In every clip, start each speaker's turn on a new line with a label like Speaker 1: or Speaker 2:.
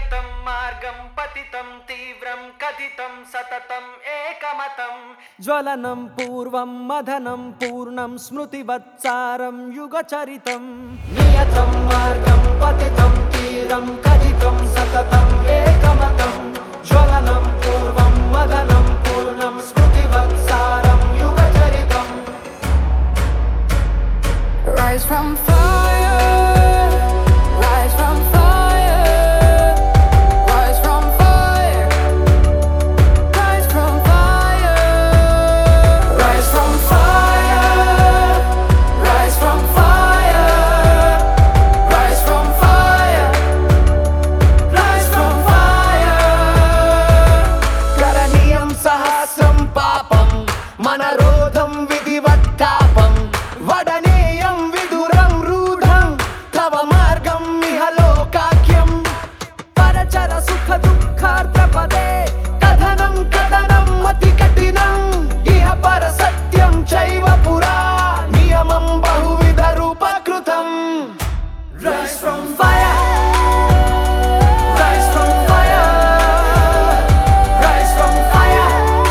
Speaker 1: नियतं मार्गं पतितं तीव्रं कथितं सततं एकमतं ज्वलनं पूर्वं मदनं पूर्णं स्मृतिवत्सारं युगचरितं नियतं मार्गं पतितं तीव्रं कथितं सततं एकमतं ज्वलनं पूर्वं मदनं पूर्णं स्मृतिवत्सारं युगचरितं
Speaker 2: Rise from fire, rise from fire, rise from fire, rise from fire, rise from fire, rise from fire, rise from fire, rise from fire.
Speaker 1: కరణీయం సహస్రం పాపం మనరోధం విధివత్తాపం వడనేయం విదురం రూఢం తవ మార్గం ఇహలోకాఖ్యం పరచర సుఖ దుఃఖార్ద్రపదే కథనం కథనం అతి కఠినం ఇహ పర సత్యం చైవ పురా నియమం బహువిధ రూపకృతం rise from fire rise from fire rise from fire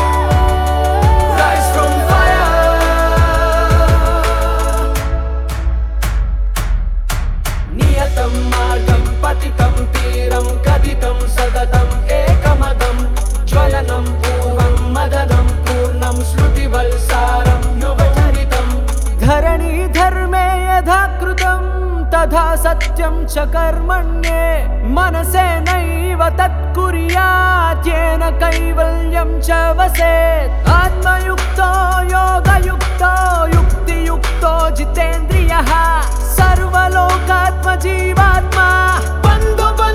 Speaker 1: rise from fire नियतं मार्गं पतितं तीरं कथितं सततं एकमदं ज्वलनं पूर्वं मदनं पूर्णं श्रुतिवल्सारं युगचरितं धरणी धर्मे यथा कृतं तथा सत्यं च कर्मण्ये मनसेनैव तत्कुर्यात् येन कैवल्यं च वसेत् आत्मयुक्तो योगयुक्तो युक्तियुक्तो जितेन्द्रियः सर्वलोकात्मजीवात्मा बन्धुः